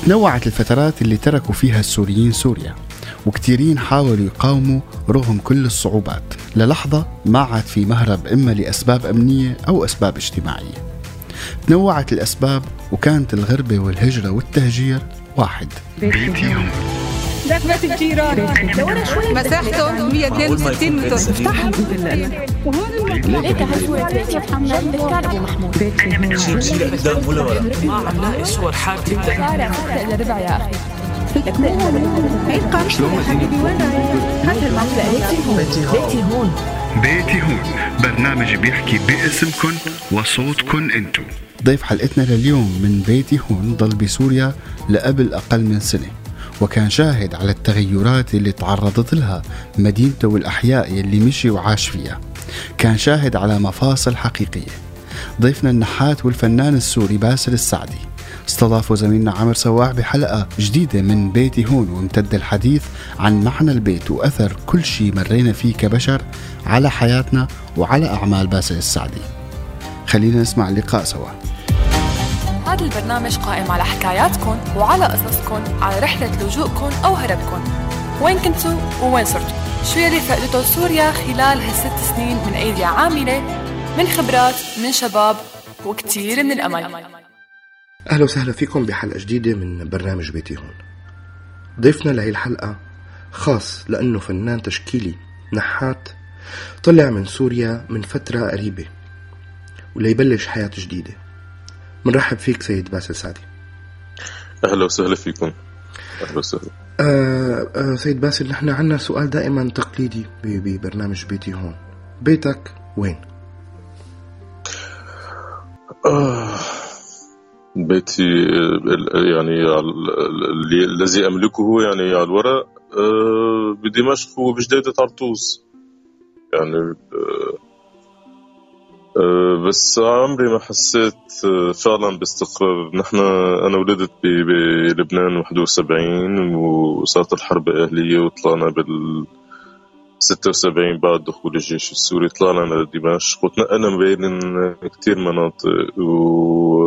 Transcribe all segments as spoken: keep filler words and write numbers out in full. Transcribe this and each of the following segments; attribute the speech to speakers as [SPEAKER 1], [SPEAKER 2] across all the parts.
[SPEAKER 1] تنوعت الفترات اللي تركوا فيها السوريين سوريا، وكتيرين حاولوا يقاوموا رغم كل الصعوبات، للحظة ما عاد في مهرب إما لأسباب أمنية أو أسباب اجتماعية. تنوعت الأسباب وكانت الغربة والهجرة والتهجير واحد.
[SPEAKER 2] بيتهم ذاك بيت الجيران مساحته مية واثنين وستين متر. افتح
[SPEAKER 3] ليك هالصورة بيتي محمد بالكار أبو محمود.
[SPEAKER 4] أنا من سلسلة قدام ولا ورا ما عم لاقي صور حارتي
[SPEAKER 3] شارع ستة إلا ربع يا أخي.
[SPEAKER 2] لك مو هي القرشة حبيبي وين هذا المنطقة.
[SPEAKER 4] بيتي بيتي هون.
[SPEAKER 1] بيتي هون برنامج بيحكي باسمكن وصوتكن انتو. ضيف حلقتنا لليوم من بيتي هون ضل بسوريا لقبل أقل من سنة، وكان شاهد على التغيرات اللي تعرضت لها مدينته والأحياء اللي مشي وعاش فيها. كان شاهد على مفاصل حقيقية. ضيفنا النحات والفنان السوري باسل السعدي استضافوا زميلنا عمر سواح بحلقة جديدة من بيتي هون، وامتد الحديث عن معنى البيت وأثر كل شيء مرينا فيه كبشر على حياتنا وعلى أعمال باسل السعدي. خلينا نسمع اللقاء سوا.
[SPEAKER 5] هذا البرنامج قائم على حكاياتكم وعلى قصصكم على رحلة لجوءكم أو هربكم. وين كنتوا ووين صرتوا؟ شو يلي فقدته سوريا خلال هالست سنين من أيدي عاملة، من خبرات، من شباب، وكتير من الأمل.
[SPEAKER 6] أهلا وسهلا فيكم بحلقة جديدة من برنامج بيتي هون. ضيفنا لهي الحلقة خاص لأنه فنان تشكيلي نحات طلع من سوريا من فترة قريبة وليبلش حياة جديدة. منرحب فيك سيد باسل سعدي.
[SPEAKER 7] أهلا وسهلا فيكم. أهلا وسهلا.
[SPEAKER 6] آه آه سيد باسل، نحن عنا سؤال دائما تقليدي ببرنامج بيتي هون. بيتك وين؟
[SPEAKER 7] آه بيتي يعني اللي الذي أملكه يعني على الورق آه بدمشق وبجديدة طرطوس يعني آه أه بس عمري ما حسيت فعلا باستقرار. نحن أنا ولدت بلبنان واحد وسبعين وصارت الحرب أهلية وطلعنا بال ستة وسبعين بعد دخول الجيش السوري طلعنا لدمشق وتنقلنا بين كتير مناطق و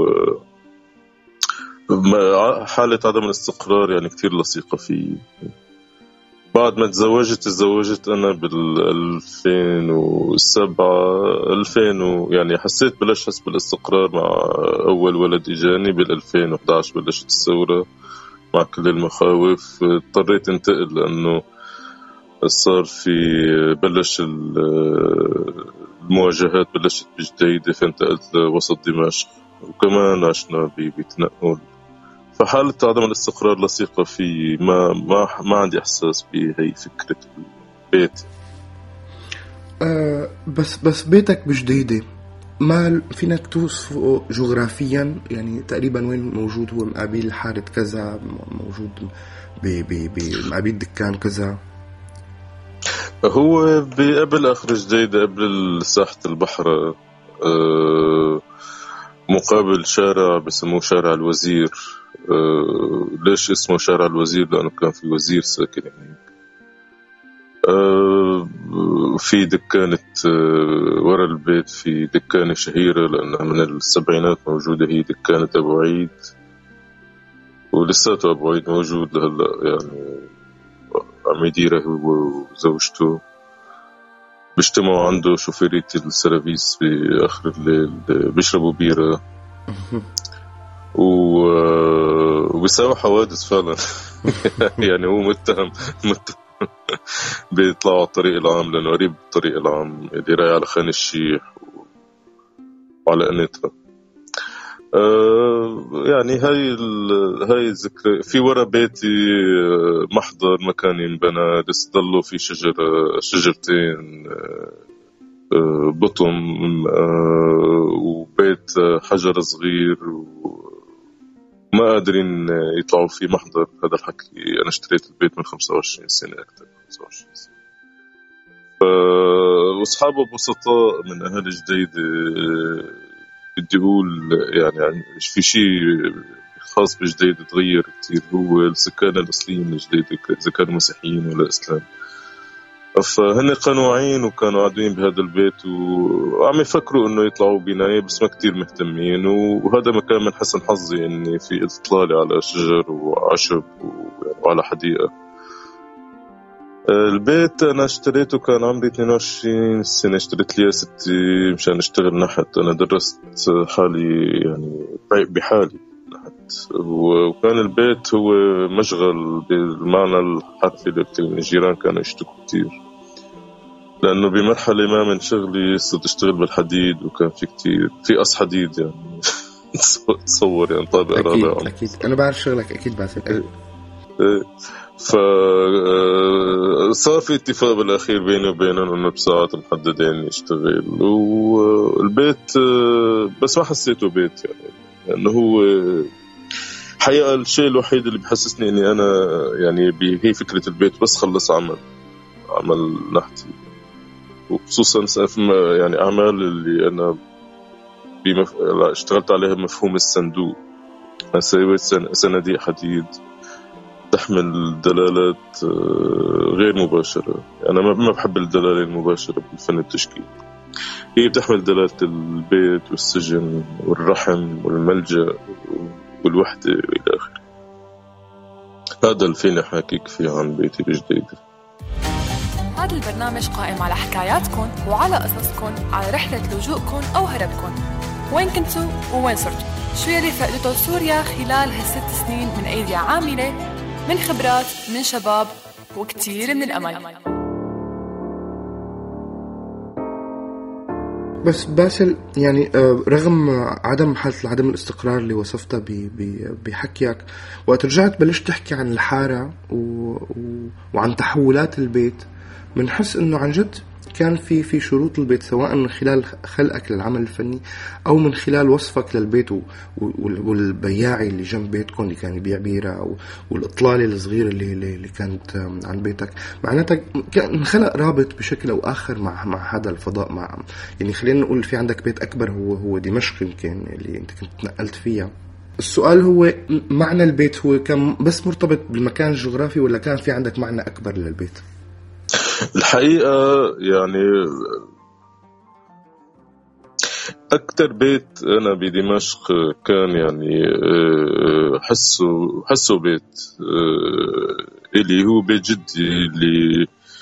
[SPEAKER 7] حالة عدم الاستقرار يعني كتير لصيقة فيه. بعد ما تزوجت تزوجت أنا بالألفين وسبعة ألفين و يعني حسيت بلش حس بالاستقرار مع أول ولد إجاني بالألفين وإحدى عشر بلشت الثورة مع كل المخاوف. اضطريت انتقل لأنه صار في بلش المواجهات بلشت بجديدة فانتقلت لوسط دمشق وكمان عشنا بتنقل. فحالة عدم الاستقرار لصيقة في ما ما ما عندي إحساس بهي فكرة البيت.
[SPEAKER 6] أه بس بس بيتك بجديدة ما فينك توصفه جغرافيا يعني تقريبا وين موجود؟ هو مقابل حارة كذا، موجود بمقابل دكان كذا؟
[SPEAKER 7] هو بقبل آخر جديدة قبل ساحة البحر أه مقابل شارع بسموه شارع الوزير. أه ليش اسمه شارع الوزير؟ لأنه كان في وزير ساكن هناك. أه في دكانة أه ورا البيت في دكانة شهيرة لأنها من السبعينات موجودة، هي دكانة أبو عيد ولساته أبو عيد موجود لهلا يعني عم يديره هو وزوجته. بيجتمعوا عنده شوفيرية السيرفيس بآخر الليل بيشربوا بيرة وبيساوي حوادث فعلا. يعني هو متهم متهم بيطلعوا على الطريق العام لأنه قريب الطريق العام اللي رايح على خان الشيح وعلى قنيطرة. آه يعني هاي هاي الذكرى. في ورا بيتي محضر مكان ينبنى لسه ضلوا في شجرة شجرتين آه بطم آه وبيت حجر صغير وما قادرين يطلعوا في محضر. هذا الحكي أنا اشتريت البيت من خمسة وعشرين سنة، أكثر من خمسة وعشرين سنة. وأصحابه بسطاء من أهل جديدة. بدي أقول يعني في شيء خاص بجديدة تغير كتير، هو السكان الأصليين الجديدة إذا كانوا مسيحيين ولا إسلام. فهن قنوعين وكانوا قاعدين بهذا البيت وعم يفكروا انه يطلعوا بناية بس ما كتير مهتمين. وهذا مكان من حسن حظي اني في اطلالي على شجر وعشب وعلى حديقة. البيت انا اشتريته كان عمري اثنين وعشرين سنة، اشتريت لي ستي مشان اشتغل نحت. انا درست حالي يعني بحالي نحت، وكان البيت هو مشغل بالمعنى الحرفي للكلمة. الجيران كانوا يشتكوا كتير لأنه بمرحلة ما من شغلي صرت أشتغل بالحديد، وكان في كتير في قص حديد يعني تصور يعني طابق رابع.
[SPEAKER 6] أكيد أكيد أنا بعرف شغلك أكيد باسل.
[SPEAKER 7] فصار في اتفاق بالأخير بيني وبينهم إنه بساعات محددة إني أشتغل. والبيت بس ما حسيته بيت يعني، لأنه هو حقيقة الشيء الوحيد اللي بحسسني إني أنا يعني هي فكرة البيت بس خلص عمل عمل نحتي، وخصوصا يعني أعمال اللي أنا بمف... اشتغلت عليها مفهوم الصندوق. أنا سويت صناديق حديد تحمل دلالات غير مباشرة. أنا ما بحب الدلالة المباشرة بالفن التشكيل، هي بتحمل دلالة البيت والسجن والرحم والملجأ والوحدة إلى آخره. هذا اللي فيني أحكيك فيه عن بيتي بجديدة.
[SPEAKER 5] هذا البرنامج قائم على حكاياتكم وعلى قصصكم، على رحلة لجوءكم أو هربكم. وين كنتوا ووين صرتوا؟ شو يلي فقدته سوريا خلال هالست سنين من أيدي عاملة، من خبرات، من شباب، وكتير من الأمل.
[SPEAKER 6] بس باسل يعني رغم عدم حالة عدم الاستقرار اللي وصفتها بحكيك، وقت رجعت بلشت تحكي عن الحارة و... وعن تحولات البيت، منحس انه عن جد كان في في شروط البيت، سواء من خلال خلقك للعمل الفني او من خلال وصفك للبيت والبياعي اللي جنب بيتكم اللي كان يبيع بيرة، والاطلالة الصغيرة اللي اللي كانت عن بيتك. معناتها كان خلق رابط بشكل او اخر مع مع هذا الفضاء. مع يعني خلينا نقول في عندك بيت اكبر هو هو دمشق يمكن اللي انت كنت نقلت فيها. السؤال هو معنى البيت هو كان بس مرتبط بالمكان الجغرافي، ولا كان في عندك معنى اكبر للبيت؟
[SPEAKER 7] الحقيقة يعني أكتر بيت أنا بدمشق كان يعني حسه حسه بيت اللي هو بيت جدي اللي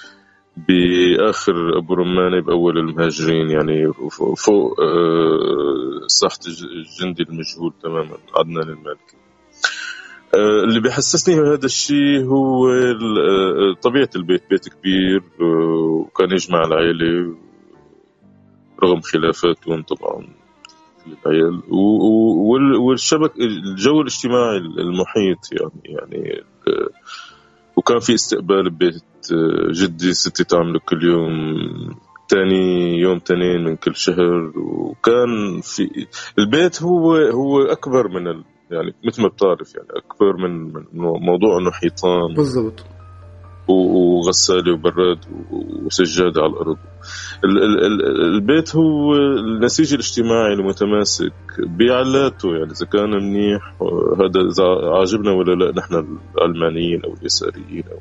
[SPEAKER 7] بآخر أبو رمانة بأول المهاجرين، يعني فوق ساحة الجندي المجهول تماما عدنان المالكي. اللي بيحسسني بهذا الشيء هو طبيعة البيت، بيت كبير وكان يجمع العائلة رغم خلافاتهم طبعا العيال، والشبك الجو الاجتماعي المحيط يعني يعني وكان في استقبال ببيت جدي، ستي تعمله كل يوم، تاني يوم تانين من كل شهر. وكان في البيت هو هو أكبر من ال يعني مثل ما بتعرف يعني أكبر من, من موضوع إنه حيطان
[SPEAKER 6] بالضبط
[SPEAKER 7] وغسالة وبراد وسجادة على الأرض. ال ال ال البيت هو النسيج الاجتماعي المتماسك بعلاته، يعني إذا كان منيح هذا إذا عاجبنا ولا لا نحن العلمانيين أو اليساريين أو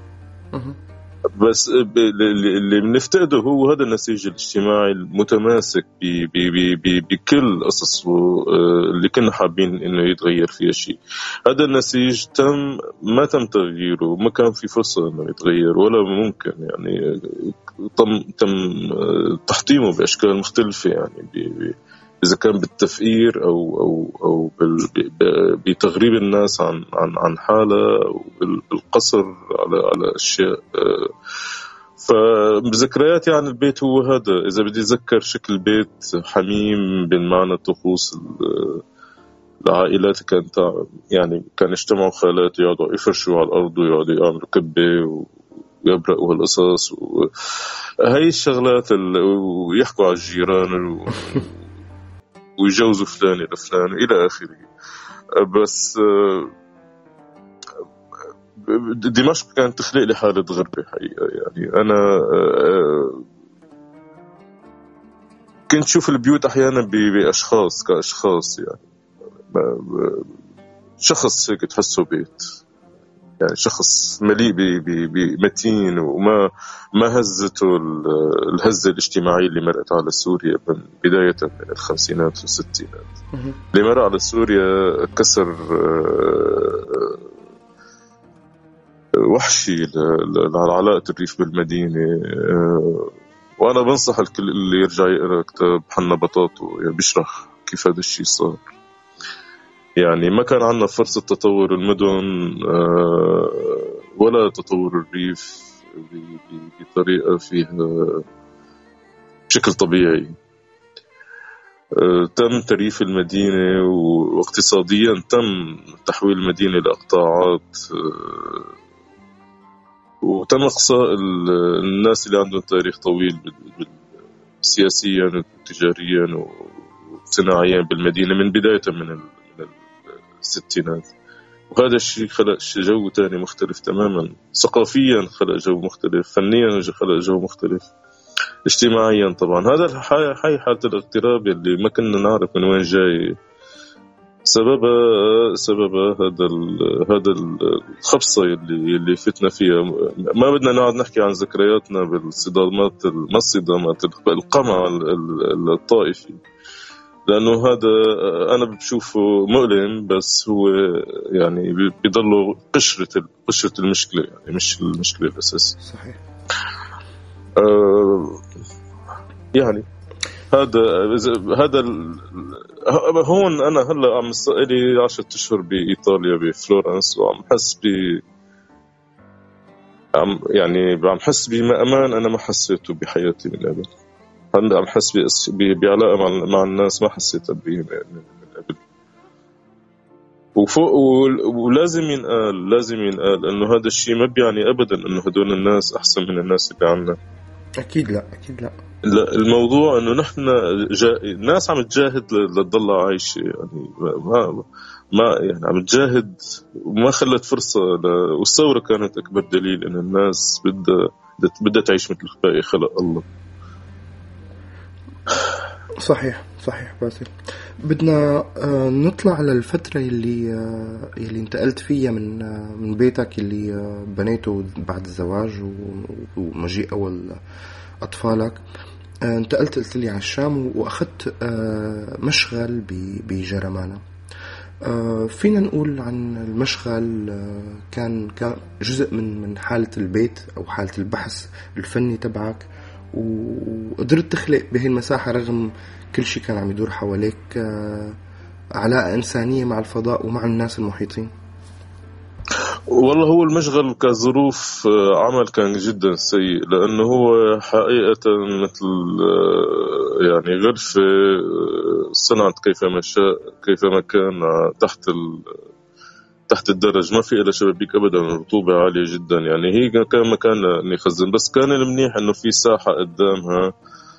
[SPEAKER 7] بس اللي بنفتقده هو هذا النسيج الاجتماعي المتماسك بكل قصصه اللي كنا حابين انه يتغير فيه شيء. هذا النسيج تم ما تم تغييره، ما كان في فرصة انه يتغير ولا ممكن، يعني تم تم تحطيمه باشكال مختلفة، يعني إذا كان بالتفكير أو أو أو بتغريب الناس عن عن عن حالة أو بالقصر على على أشياء. فبذكرياتي عن البيت هو هذا. إذا بدي أتذكر شكل بيت حميم بالمعنى الطقوس العائلات كانت يعني كان يجتمعوا خالاتي يقعدوا يفرشوا على الأرض ويقعدوا يعملوا كبة ويبرقوا هالقصص وهي الشغلات ويحكوا على الجيران ويجوزوا فلان إلى فلان إلى آخره. بس دمشق كانت تخلق لي حالة غربة حقيقة. يعني أنا كنت شوف البيوت أحيانا بأشخاص كأشخاص، يعني شخص هيك تحسه بيت، يعني شخص مليء بمتين وما ما هزته الهزة الاجتماعية اللي مرقت على سوريا من بداية من الخمسينات والستينات. اللي مر على سوريا كسر وحشي لعلاقة الريف بالمدينة. وأنا بنصح الكل اللي يرجع يقرأ كتاب حنا بطاطو، يعني بيشرح كيف هذا الشيء صار. يعني ما كان عندنا فرصة تطور المدن ولا تطور الريف بطريقة فيها بشكل طبيعي. تم تريف المدينة واقتصاديا تم تحويل المدينة لأقطاعات، وتم إقصاء الناس اللي عندهم تاريخ طويل سياسيا وتجاريا وصناعيا بالمدينة من بداية من الستينات. وهذا الشيء خلق جو تاني مختلف تماما، ثقافيا خلق جو مختلف، فنيا خلق جو مختلف، اجتماعيا طبعا. هذا هاي حالة الاغتراب اللي ما كنا نعرف من وين جاي سببها سببها هذا هذا الخبصة اللي اللي فتنا فيها. ما بدنا نقعد نحكي عن ذكرياتنا بالصدامات ما الصدامات القمع الطائفي، لأنه هذا أنا بشوفه مؤلم، بس هو يعني بيضله قشرة قشرة المشكلة، يعني مش المشكلة الأساسية.
[SPEAKER 6] صحيح.
[SPEAKER 7] آه يعني هذا هذا هون أنا هلا عم لي عشرة أشهر بإيطاليا بفلورنس، وعم حس ب عم يعني عم حس بأمان أنا ما حسيته بحياتي من قبل. هلا عم حس بعلاقة مع مع الناس ما حسيتها بيه من قبل. وفوق ولازم ينقال لازم ينقال إنه هذا الشيء ما بيعني أبدا إنه هدول الناس أحسن من الناس اللي عنا.
[SPEAKER 6] أكيد لا أكيد لا.
[SPEAKER 7] لا، الموضوع إنه نحن جا... الناس عم تجاهد لتضل عايشة، يعني ما ما يعني عم تجاهد وما خلت فرصة ل... والثورة كانت أكبر دليل إن الناس بدها بدها تعيش مثل باقي خلق الله.
[SPEAKER 6] صحيح صحيح باسل. بدنا نطلع على الفترة اللي اللي انتقلت فيها من من بيتك اللي بنيته بعد الزواج ومجيء أول أطفالك. انتقلت قلت لي على الشام وأخذت مشغل بجرمانة. فينا نقول عن المشغل كان كان جزء من من حالة البيت أو حالة البحث الفني تبعك، وقدرت تخلق بهي المساحة رغم كل شيء كان عم يدور حواليك علاقة إنسانية مع الفضاء ومع الناس المحيطين.
[SPEAKER 7] والله هو المشغل كظروف عمل كان جدا سيء، لأنه هو حقيقة مثل يعني غرفة صنعت كيفما شاء كيفما كان تحت تحت الدرج، ما في إلا شبابيك أبدا، رطوبة عالية جدا. يعني هي كان مكان إني خزن، بس كان المنيح إنه في ساحة قدامها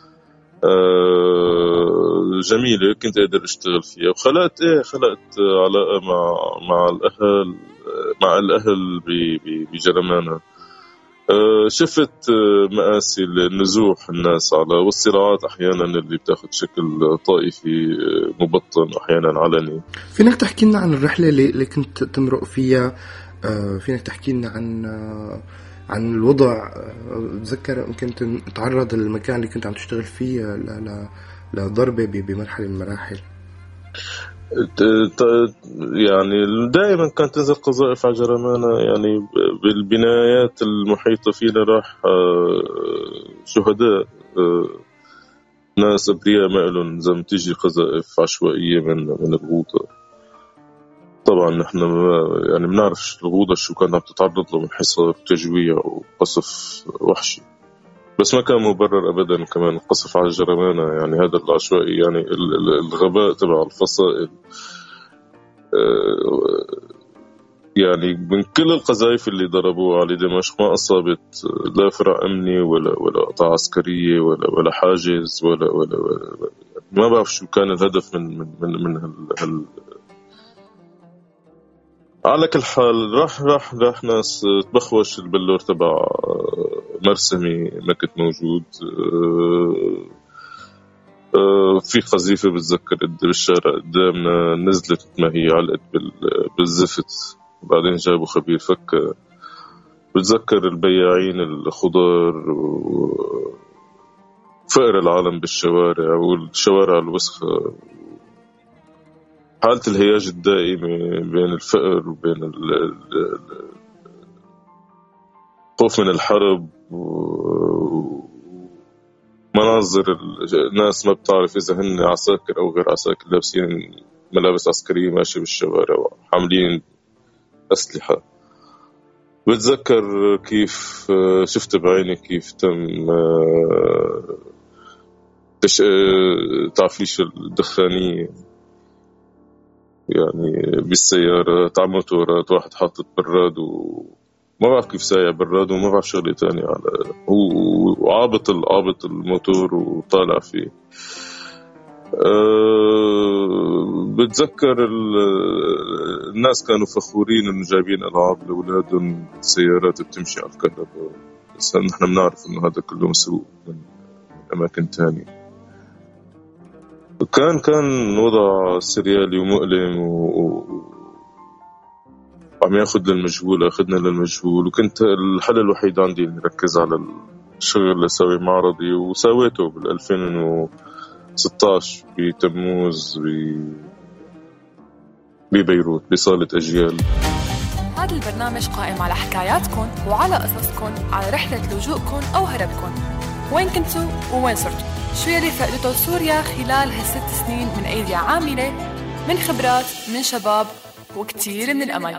[SPEAKER 7] جميلة كنت أقدر أشتغل فيها. وخلقت إيه خلقت علاقة مع مع الأهل مع الأهل بجرمانة. شفت مآسي النزوح الناس على والصراعات أحيانا اللي بتاخد شكل طائفي مبطن أحيانا علني.
[SPEAKER 6] فينك تحكي لنا عن الرحلة اللي كنت تمرق فيها؟ فينك تحكي لنا عن عن الوضع؟ أتذكر كنت تعرض المكان اللي كنت عم تشتغل فيه لضربة بمرحلة من المراحل.
[SPEAKER 7] يعني دائما كانت تنزل قذائف على جرمانة، يعني بالبنايات المحيطة فينا راح شهداء ناس أبرياء ما لهم زم تيجي قذائف عشوائية من من الغوطة. طبعا نحن يعني بنعرف الغوطة شو كانت عم تتعرض له من حصار تجويع وقصف وحشي، بس ما كان مبرر أبدا كمان القصف على الجرمانة. يعني هذا العشوائي، يعني الغباء تبع الفصائل. يعني من كل القذائف اللي ضربوها على دمشق ما أصابت لا فرع أمني ولا ولا قطاع عسكرية ولا ولا حاجز ولا ولا, ولا ما بعرف شو كان الهدف من من من, من هال, هال على كل حال راح راح راح ناس تبخوش البلور تبع مرسمي ما كنت موجود. في قذيفة بتذكر بالشارع قدامنا نزلت ما هي علقت بالزفت بعدين جابوا خبير فك. بتذكر البياعين الخضار وفقر العالم بالشوارع والشوارع الوسخة، حالة الهياج الدائمة بين الفقر وبين الخوف من الحرب، ومناظر الناس ما بتعرف إذا هن عساكر أو غير عساكر، لابسين ملابس عسكرية ماشي بالشوارع وحاملين أسلحة. بتذكر كيف شفت بعيني كيف تم تعفيش الدخانية يعني بالسيارات على موتورات، واحد حاطط براد وما بعرف كيف سايع براد وما بعرف شغلة تانية على وعابط العابط الموتور وطالع فيه. أه بتذكر الناس كانوا فخورين انه جايبين العاب لاولادهم سيارات بتمشي على الكهرباء، بس نحن بنعرف انه هذا كله مسروق من اماكن تانية. كان كان وضع سريالي ومؤلم وعم ياخذ للمجهول، اخذنا للمجهول، وكنت الحل الوحيد عندي اني ركز على الشغل اللي سوي معرضي، وسويته بال ألفين وستة عشر بتموز ببيروت بصالة أجيال.
[SPEAKER 5] هذا البرنامج قائم على حكاياتكم وعلى قصصكم على رحلة لجوءكم أو هربكم. وين كنتوا ووين صرتوا؟ شو يلي فقدته سوريا خلال هالست سنين من أيدي عاملة، من خبرات، من شباب، وكتير من الأمل.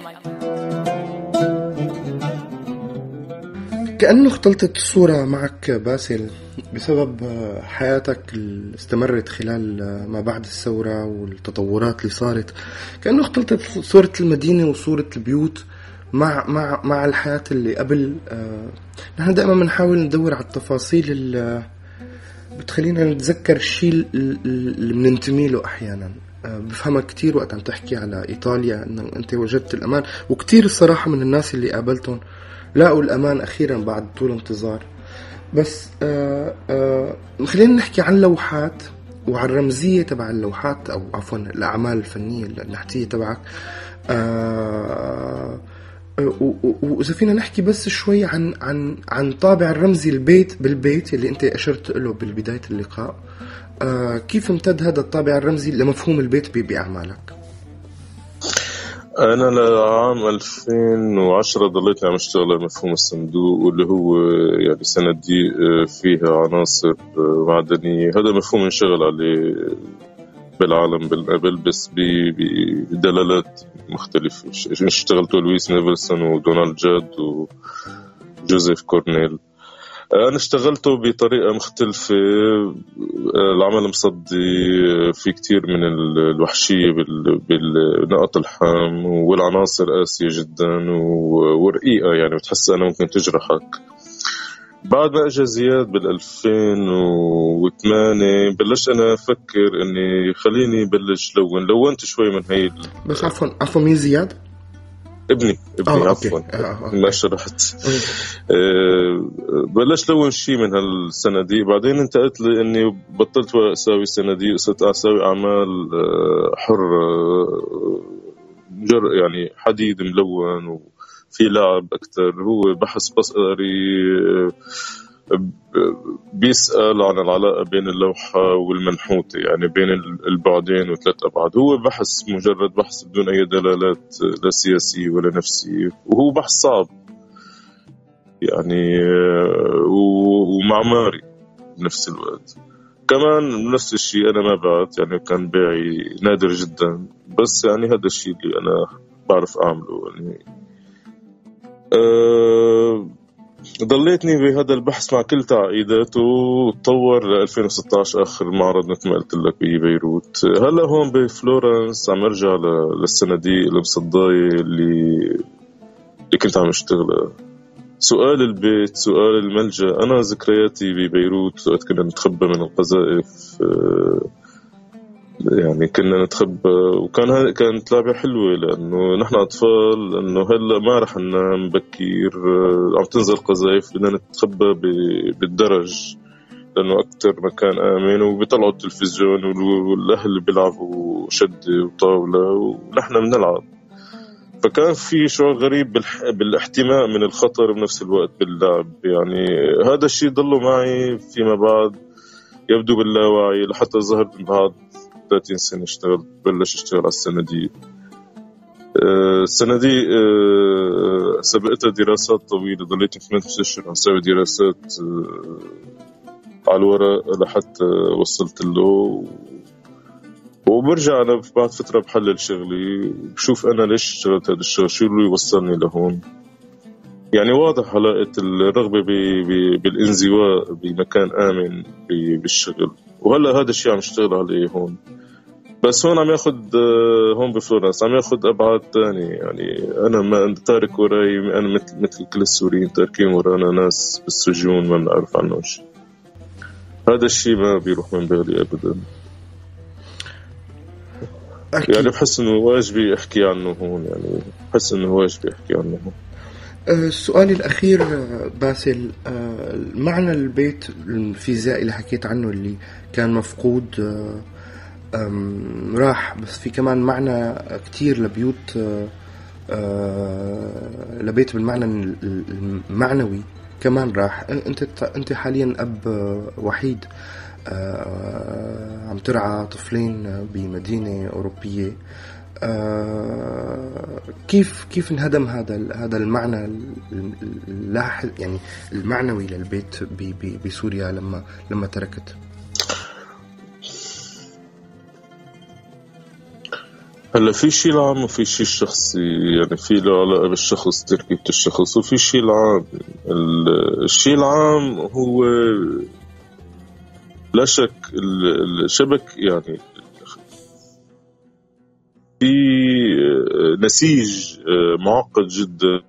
[SPEAKER 6] كأنه اختلطت الصورة معك باسل بسبب حياتك اللي استمرت خلال ما بعد الثورة والتطورات اللي صارت. كأنه اختلطت صورة المدينة وصورة البيوت مع مع مع الحياة اللي قبل. آه نحن دائما بنحاول ندور على التفاصيل اللي بتخلينا نتذكر الشيء اللي بننتمي له أحيانا. آه بفهمك كتير وقت عم تحكي على إيطاليا إن أنت وجدت الأمان، وكتير الصراحة من الناس اللي قابلتهم لاقوا الأمان أخيرا بعد طول انتظار. بس آه آه خلينا نحكي عن لوحات وعن الرمزية تبع اللوحات، أو عفوا الأعمال الفنية النحتية تبعك. آه وإذا فينا نحكي بس شوي عن عن عن طابع الرمزي البيت بالبيت اللي أنت أشرت له بالبداية اللقاء. آه كيف امتد هذا الطابع الرمزي لمفهوم البيت بأعمالك؟
[SPEAKER 7] أنا لعام ألفين وعشرة ضليت عم أشتغل على مفهوم الصندوق، واللي هو يعني صناديق فيها عناصر معدنية. هذا مفهوم انشغل عليه بالعالم بالقبل بس بدلالات مختلفة. اشتغلت لويس نيفلسون ودونالد جاد وجوزيف كورنيل. أنا اشتغلته بطريقة مختلفة. العمل مصدي في كتير من الوحشية بالنقط الحام، والعناصر قاسية جدا ورقيقة، يعني بتحس أنا ممكن تجرحك. بعد ما أجى زياد بالألفين وثمانية بلش أنا أفكر أني خليني بلش لون لونت شوي من هاي.
[SPEAKER 6] بس عفوا عفوا مين زياد؟
[SPEAKER 7] ابني ابني عفوا ما شرحت. أه بلش لون شيء من هالصناديق. بعدين انتقلت لي اني بطلت اسوي صناديق، صرت اسوي اعمال حرة، جر يعني حديد ملون وفي لعب اكثر. هو بحث بصري بيسأل عن العلاقة بين اللوحة والمنحوتة، يعني بين البعدين وثلاث أبعاد. هو بحث مجرد بحث بدون أي دلالات لا سياسية ولا نفسية، وهو بحث صعب يعني ومعماري بنفس الوقت. كمان نفس الشيء أنا ما بعت، يعني كان بيعي نادر جدا، بس يعني هذا الشيء اللي أنا بعرف أعمله. يعني أه ضليتني بهذا البحث مع كل تعقيداته، وتطور ل ألفين وستة عشر آخر معرض مثل ما قلت لك ببيروت. هلا هون بفلورنس عم أرجع للصناديق المصداية اللي اللي كنت عم أشتغلها. سؤال البيت، سؤال الملجأ. أنا ذكرياتي ببيروت وقت كنا نتخبى من القذائف، يعني كنا نتخبى، وكان كانت لعبة حلوة لأنه نحن أطفال. أنه هلأ ما رح ننام بكير، عم تنزل قذائف، بدنا نتخبى بالدرج لأنه أكتر مكان آمن، وبيطلعوا التلفزيون والأهل بيلعبوا شدة وطاولة ونحن بنلعب. فكان في شعور غريب بالح... بالاحتماء من الخطر بنفس الوقت باللعب. يعني هذا الشيء ضله معي فيما بعد يبدو باللاوعي لحتى ظهر بعد ثلاثين سنة اشتغل بلش اشتغل على السندية. أه السنة دي أه سبقتها دراسات طويلة، ضليت ثمانية أشهر عم سوي دراسات أه على الورق لحتى وصلت له، وبرجع أنا بعد فترة بحلل شغلي وبشوف أنا ليش اشتغلت هذا الشغل، شو اللي وصلني لهون. يعني واضح علاقة الرغبة بي بي بالانزواء بمكان آمن بالشغل، وهلا هذا الشيء عم اشتغل عليه هون. بس هون عم ياخد هون بفلورنس عم ياخد أبعاد تانية. يعني أنا ما تارك وراي، أنا مثل مثل كل السوريين تاركين ورانا ناس بالسجون ما نعرف عنه شيء. هذا الشيء ما بيروح من بالي أبدا. أكيد. يعني بحس إنه واجبي أحكي عنه هون، يعني بحس إنه واجبي أحكي عنه هون.
[SPEAKER 6] السؤال الأخير باسل، معنى البيت الفيزيائي اللي حكيت عنه اللي كان مفقود راح، بس في كمان معنى كتير لبيوت لبيت بالمعنى المعنوي كمان راح. أنت أنت حاليا أب وحيد عم ترعى طفلين بمدينة أوروبية. كيف كيف انهدم هذا هذا المعنى اللاحظ يعني المعنوي للبيت بسوريا لما لما تركت؟
[SPEAKER 7] هلا في شيء العام وفي شيء الشخصي، يعني في له علاقة بالشخص تركيبة الشخص، وفي شيء العام. الشيء العام هو لا شك الشبك، يعني في نسيج معقد جدا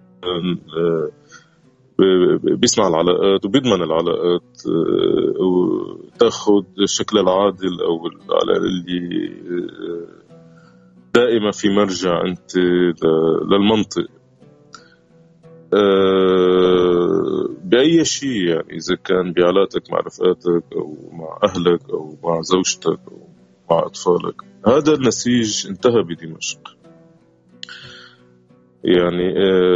[SPEAKER 7] بيسمع العلاقات وبيضمن العلاقات وتاخد شكل العادل أو اللي دائما في مرجع أنت للمنطق بأي شيء. يعني إذا كان بعلاقتك مع رفقاتك أو مع أهلك أو مع زوجتك أو مع أطفالك، هذا النسيج انتهى بدمشق. يعني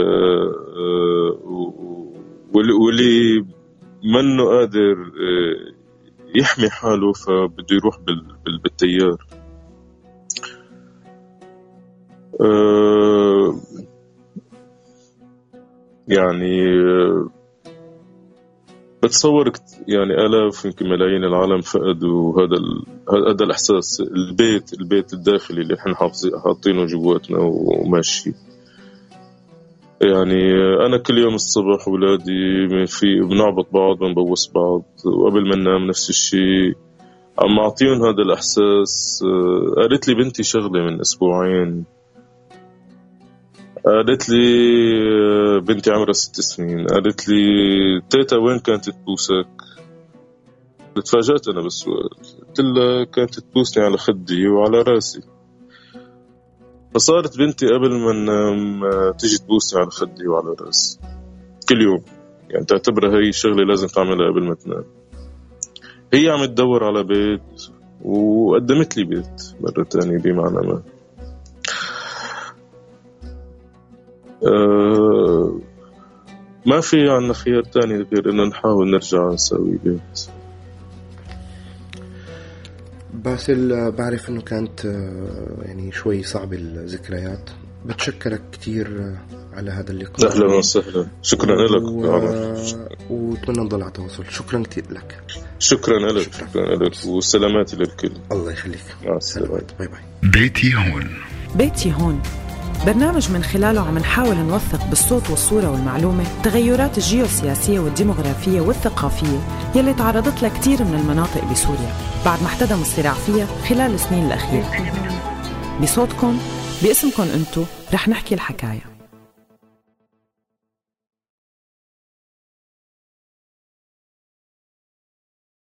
[SPEAKER 7] واللي منه قادر يحمي حاله فبده يروح بالتيار. يعني بتصور يعني آلاف يمكن ملايين العالم فقدوا هذا هذا الإحساس، البيت البيت الداخلي اللي إحنا حاطينه جواتنا وماشي. يعني أنا كل يوم الصبح أولادي في بنعبط بعض بنبوس بعض، وقبل ما ننام نفس الشيء عم أعطيهم هذا الإحساس. قالت لي بنتي شغلة من أسبوعين، قالت لي بنتي عمرها ست سنين، قالت لي تيتا وين كانت تبوسك؟ تفاجأت أنا بالسؤال، قلت لها كانت تبوسني على خدي وعلى راسي. فصارت بنتي قبل ما ننام تيجي تبوسني على خدي وعلى راسي كل يوم. يعني تعتبرها هي شغلة لازم تعملها قبل ما تنام. هي عم تدور على بيت وقدمت لي بيت مرة تانية بمعنى ما. أه ما في عنا خيار تاني غير إنه نحاول نرجع نسوي بيت.
[SPEAKER 6] باسل، بعرف إنه كانت يعني شوي صعبة الذكريات، بتشكرك كتير على هذا اللقاء.
[SPEAKER 7] أهلا وسهلا، شكرا لك و...
[SPEAKER 6] وأتمنى نضل على تواصل. شكرا كتير لك.
[SPEAKER 7] شكرا لك، شكرا لك وسلاماتي للكل.
[SPEAKER 6] الله يخليك.
[SPEAKER 7] مع السلامة.
[SPEAKER 6] باي باي.
[SPEAKER 1] بيتي هون.
[SPEAKER 8] بيتي هون برنامج من خلاله عم نحاول نوثق بالصوت والصورة والمعلومة تغيرات الجيوسياسية والديموغرافية والثقافية يلي تعرضت لها كتير من المناطق بسوريا بعد ما احتدم الصراع فيها خلال السنين الأخيرة. بصوتكم باسمكم انتو رح نحكي الحكاية.